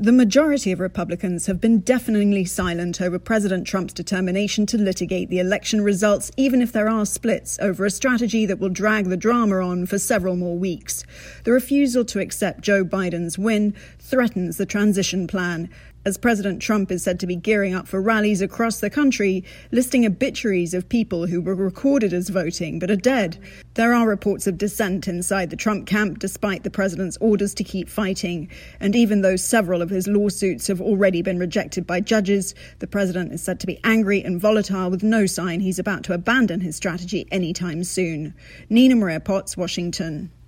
The majority of Republicans have been deafeningly silent over President Trump's determination to litigate the election results, even if there are splits over a strategy that will drag the drama on for several more weeks. The refusal to accept Joe Biden's win threatens the transition plan, as President Trump is said to be gearing up for rallies across the country, listing obituaries of people who were recorded as voting but are dead. There are reports of dissent inside the Trump camp, despite the president's orders to keep fighting. And even though several of his lawsuits have already been rejected by judges, the president is said to be angry and volatile, with no sign he's about to abandon his strategy anytime soon. Nina Maria Potts, Washington.